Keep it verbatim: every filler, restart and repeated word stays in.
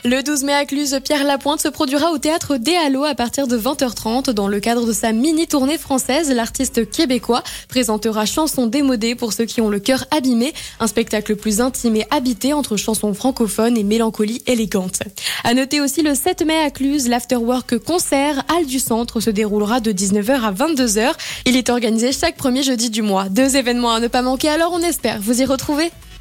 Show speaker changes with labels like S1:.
S1: Le douze mai à Cluse, Pierre Lapointe se produira au théâtre des Hallos à partir de vingt heures trente. Dans le cadre de sa mini-tournée française, l'artiste québécois présentera Chansons démodées pour ceux qui ont le cœur abîmé. Un spectacle plus intime et habité entre chansons francophones et mélancolie élégante. À noter aussi le sept mai à Cluse, l'Afterwork concert Halle du Centre se déroulera de dix-neuf heures à vingt-deux heures. Il est organisé chaque premier jeudi du mois. Deux événements à ne pas manquer, alors on espère vous y retrouver.